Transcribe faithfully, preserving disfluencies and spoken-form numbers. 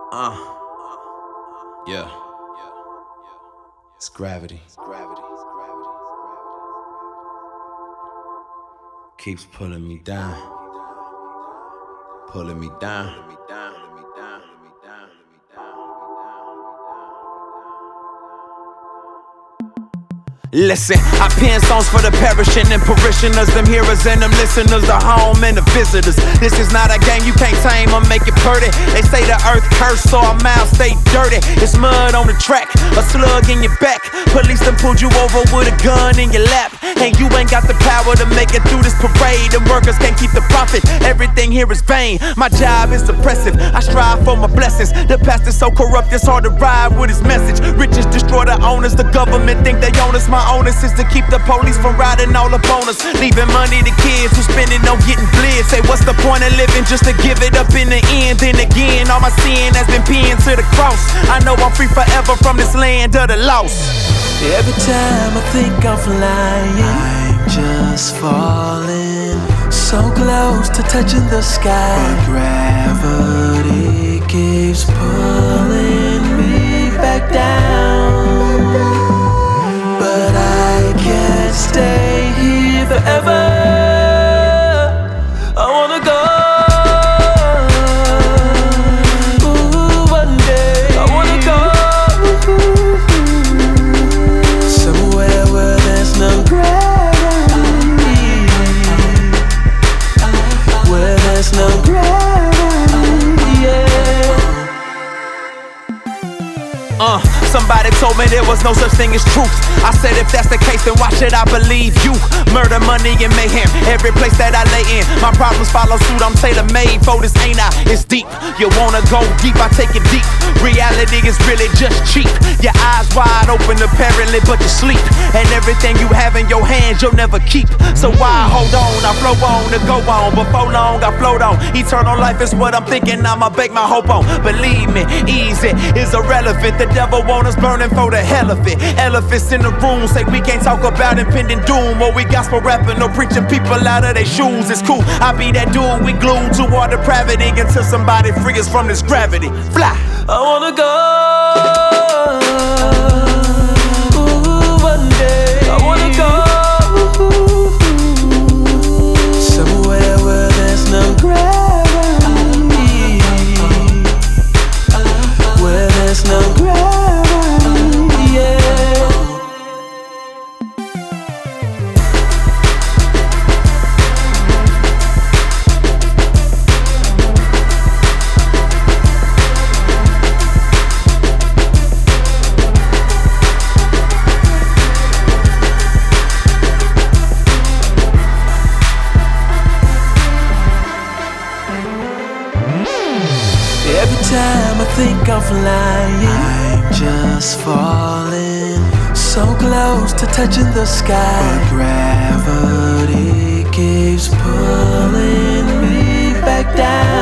Uh, yeah. It's gravity. Keeps pulling me down. Pulling me down. Listen, I pen songs for the perishing and parishioners, them hearers and them listeners, the home and the visitors. This is not a game, you can't tame or make it pretty. They say the earth cursed, so our mouths stay dirty. It's mud on the track, a slug in your back. Police done pulled you over with a gun in your lap, and you ain't got the power to make it through this parade. And workers can't keep the profit, everything here is vain. My job is oppressive, I strive for my blessings. The pastor's so corrupt, it's hard to ride with his message. Riches destroy the owners, the government think they own us. My onus is to keep the police from riding all up on us, leaving money to kids who spend it on getting bled. Say what's the point of living just to give it up in the end? Then again, all my sin has been pinned to the cross. I know I'm free forever from this land of the lost. Every time I think I'm flying, I'm just falling so close to touching the sky, but gravity keeps pulling me back down. But I can't stay here forever. I wanna go. Ooh, one day I wanna go somewhere where there's no gravity, where there's no gravity, yeah. Uh, somebody told me there was no such thing as truth. I said if that's the case, then why should I believe you? Murder, money, and mayhem, every place that I lay in. My problems follow suit, I'm tailor-made for this, ain't I? It's deep, you wanna go deep, I take it deep. Reality is really just cheap. Your eyes wide open apparently, but you sleep. And everything you have in your hands, you'll never keep. So why hold on, I flow on to go on. Before long, I float on. Eternal life is what I'm thinking, I'ma bake my hope on. Believe me, easy is irrelevant. The devil want us burning for the hell of it. Elephants in the room say we can't talk about impending doom, or we gospel rapping or preaching people out of their shoes. It's cool, I be that dude we glued to our depravity until somebody free us from this gravity. Fly. I wanna go. Ooh, one day I wanna go somewhere where there's no gravity, where there's no gravity, yeah. Every time I think I'm flying, I'm just falling so close to touching the sky, but gravity keeps pulling me back down.